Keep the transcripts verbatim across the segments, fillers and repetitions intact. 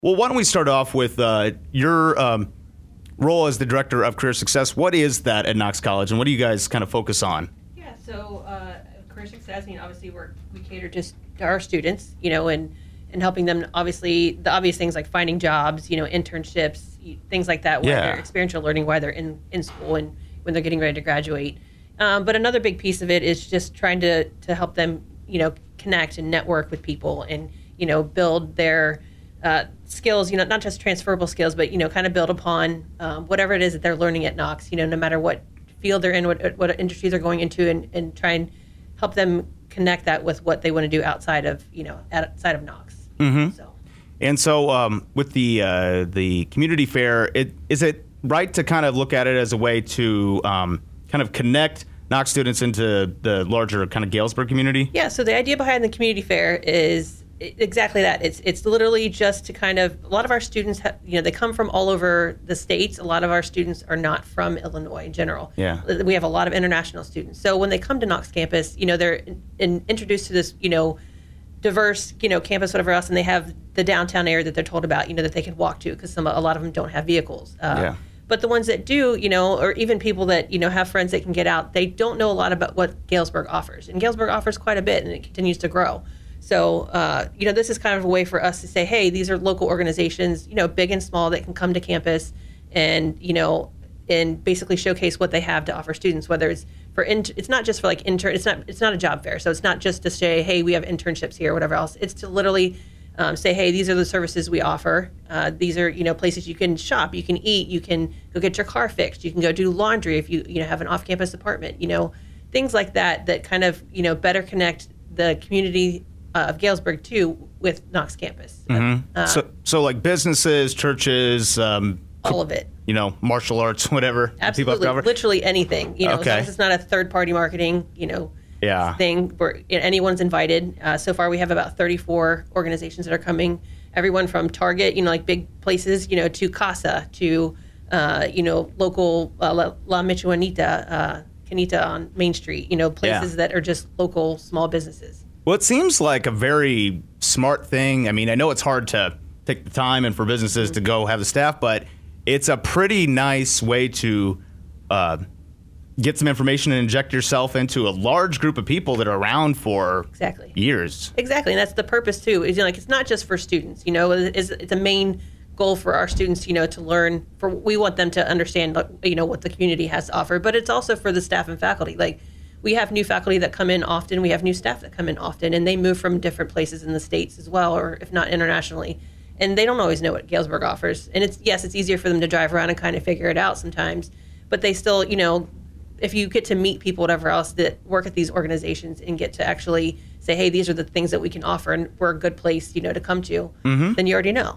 Well, why don't we start off with uh, your um, role as the Director of Career Success. What is that at Knox College, and what do you guys kind of focus on? Yeah, so uh, Career Success, I mean, obviously we're, we cater just to our students, you know, and, and helping them, obviously, the obvious things like finding jobs, you know, internships, things like that, while Yeah. they're experiential learning, while they're in, in school and when they're getting ready to graduate. Um, but another big piece of it is just trying to, to help them, you know, connect and network with people and, you know, build their uh, skills, you know, not just transferable skills, but, you know, kind of build upon um, whatever it is that they're learning at Knox, you know, no matter what field they're in, what, what industry they're going into, and, and try and help them connect that with what they want to do outside of, you know, outside of Knox. Mm-hmm. So. And so um, with the uh, the community fair, it, is it right to kind of look at it as a way to um, kind of connect Knox students into the larger kind of Galesburg community? Yeah, so the idea behind the community fair is exactly that. It's it's literally just to kind of, a lot of our students, have, you know, they come from all over the states. A lot of our students are not from Illinois in general. Yeah. We have a lot of international students. So when they come to Knox campus, you know, they're in, in, introduced to this, you know, diverse, you know, campus, whatever else, and they have the downtown area that they're told about, you know, that they can walk to, because some a lot of them don't have vehicles. Uh, Yeah. But the ones that do, you know, or even people that, you know, have friends that can get out, they don't know a lot about what Galesburg offers. And Galesburg offers quite a bit, and it continues to grow. So, uh, you know, this is kind of a way for us to say, hey, these are local organizations, you know, big and small, that can come to campus and, you know, and basically showcase what they have to offer students, whether it's for, in, it's not just for like intern, it's not, it's not a job fair. So it's not just to say, hey, we have internships here or whatever else. It's to literally um, say, hey, these are the services we offer. Uh, these are, you know, places you can shop, you can eat, you can go get your car fixed, you can go do laundry if you, you know, have an off-campus apartment, you know, things like that, that kind of, you know, better connect the community uh, of Galesburg too with Knox campus. Mm-hmm. Uh, so, so like businesses, churches, um, all of it. you know, martial arts, whatever. People have Absolutely, covered. literally anything. You know, Okay. as long as it's not a third-party marketing, you know, Yeah. thing where you know, anyone's invited. Uh, so far, we have about thirty-four organizations that are coming. Everyone from Target, you know, like big places, you know, to Casa, to uh, you know, local uh, La, La Michoacánita, uh, Canita on Main Street. You know, places Yeah. that are just local small businesses. Well, it seems like a very smart thing. I mean, I know it's hard to take the time and for businesses to go have the staff, but it's a pretty nice way to uh, get some information and inject yourself into a large group of people that are around for Exactly. years. Exactly, and that's the purpose too. Is, you know, like, it's not just for students. You know, it's, it's a main goal for our students. You know, to learn. For we want them to understand, you know, what the community has to offer. But it's also for the staff and faculty. Like, we have new faculty that come in often. We have new staff that come in often, and they move from different places in the states as well, or if not internationally. And they don't always know what Galesburg offers. And it's yes, it's easier for them to drive around and kind of figure it out sometimes. But they still, you know, if you get to meet people, whatever else, that work at these organizations and get to actually say, hey, these are the things that we can offer, and we're a good place, you know, to come to, Mm-hmm. then you already know.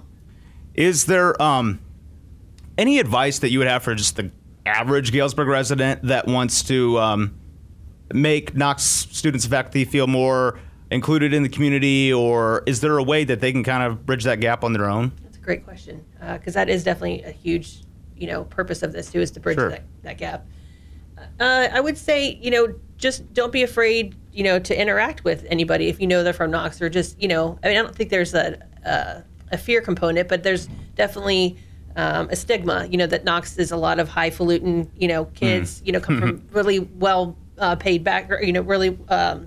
Is there um, any advice that you would have for just the average Galesburg resident that wants to um, make Knox students and faculty feel more included in the community, or is there a way that they can kind of bridge that gap on their own? That's a great question, because uh, that is definitely a huge, you know, purpose of this too, is to bridge Sure. that, that gap. Uh, I would say, you know, just don't be afraid, you know, to interact with anybody if you know they're from Knox, or just, you know, I mean, I don't think there's a a, a fear component, but there's definitely um, a stigma, you know, that Knox is a lot of highfalutin, you know, kids, mm. you know, come from really well uh, paid back, you know, really. Um,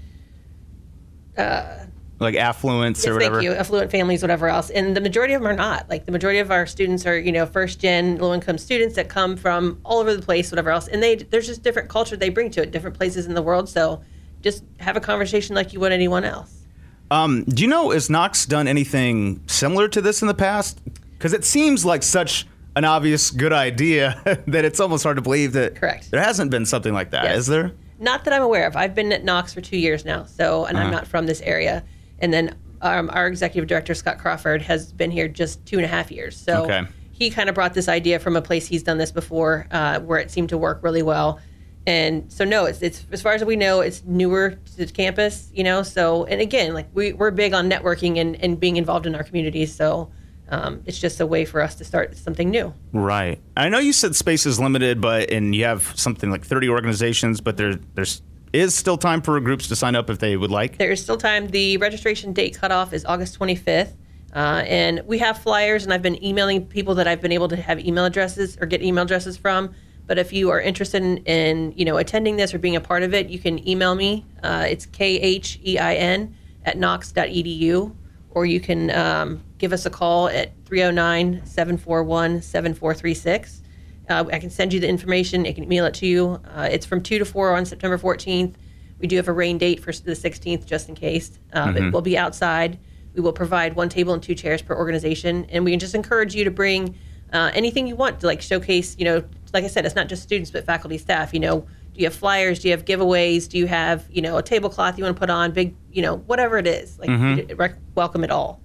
uh, like affluence yes, or whatever. Thank you, affluent families, whatever else, and the majority of them are not. Like, the majority of our students are, you know, first gen low income students that come from all over the place, whatever else, and they there's just different culture they bring to it, different places in the world. So just have a conversation like you would anyone else. Um, do you know, has Knox done anything similar to this in the past? Because it seems like such an obvious good idea that it's almost hard to believe that Correct. there hasn't been something like that. Yes. Is there? Not that I'm aware of. I've been at Knox for two years now, so and Uh-huh. I'm not from this area. And then um, our executive director, Scott Crawford, has been here just two and a half years. So Okay. he kind of brought this idea from a place he's done this before, uh, where it seemed to work really well. And so no, it's it's as far as we know, it's newer to the campus, you know. So, and again, like we we're big on networking and, and being involved in our communities. So um, it's just a way for us to start something new. Right. I know you said space is limited, but and you have something like thirty organizations, but there there's is still time for groups to sign up if they would like. There is still time. The registration date cutoff is August twenty-fifth. Uh, and we have flyers, and I've been emailing people that I've been able to have email addresses or get email addresses from. But if you are interested in, in you know, attending this or being a part of it, you can email me. Uh, it's K H E I N at knox dot e d u, or you can um, give us a call at three oh nine, seven four one, seven four three six. Uh, I can send you the information. I can email it to you. Uh, it's from two to four on September fourteenth. We do have a rain date for the sixteenth, just in case. Um, Mm-hmm. It will be outside. We will provide one table and two chairs per organization, and we just encourage you to bring uh, anything you want to, like, showcase. You know, like I said, it's not just students but faculty, staff. You know, do you have flyers? Do you have giveaways? Do you have, you know, a tablecloth you want to put on? Big, you know, whatever it is. Like, Mm-hmm. we rec- welcome it all.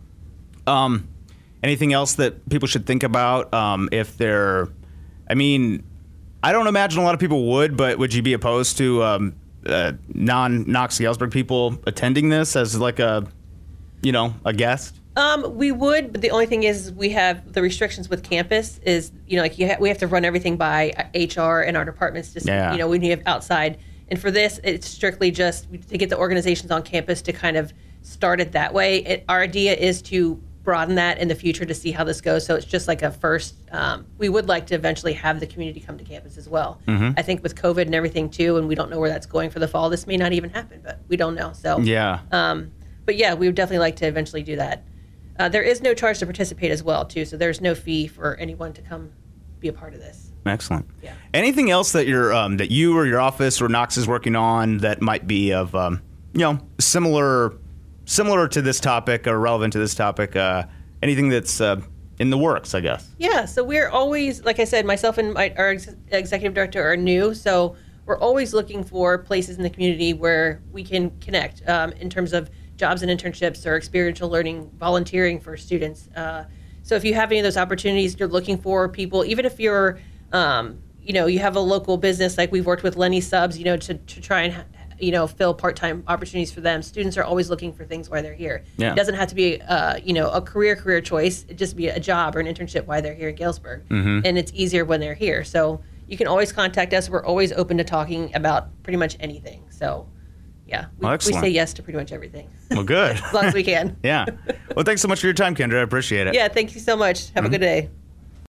Um, anything else that people should think about um, if they're? I mean, I don't imagine a lot of people would, but would you be opposed to um, uh, non-Knox Galesburg people attending this as like a, you know, a guest? Um, we would, but the only thing is we have the restrictions with campus is, you know, like you ha- we have to run everything by H R and our departments. Just, Yeah. you know, when you have outside. And for this, it's strictly just to get the organizations on campus to kind of start it that way. It, our idea is to broaden that in the future to see how this goes. So it's just like a first. Um, we would like to eventually have the community come to campus as well. Mm-hmm. I think with COVID and everything too, and we don't know where that's going for the fall. This may not even happen, but we don't know. So Yeah. um, but yeah, we would definitely like to eventually do that. Uh, there is no charge to participate as well, too, so there's no fee for anyone to come be a part of this. Excellent. Yeah. Anything else that you're um, that you or your office or Knox is working on that might be of um, you know similar similar to this topic or relevant to this topic? Uh, anything that's uh, in the works, I guess. Yeah, so we're always, like I said, myself and my, our ex- executive director are new, so we're always looking for places in the community where we can connect um, in terms of jobs and internships or experiential learning, volunteering for students. Uh, so if you have any of those opportunities, you're looking for people, even if you're, um, you know, you have a local business, like we've worked with Lenny Subs, you know, to, to try and, you know, fill part-time opportunities for them. Students are always looking for things while they're here. Yeah. It doesn't have to be, uh, you know, a career career choice. It just be a job or an internship while they're here in Galesburg. Mm-hmm. And it's easier when they're here. So you can always contact us. We're always open to talking about pretty much anything. So, yeah, we, Well, we excellent. say yes to pretty much everything. Well, good. As long as we can. Yeah. Well, thanks so much for your time, Kendra. I appreciate it. Yeah, thank you so much. Have a good day.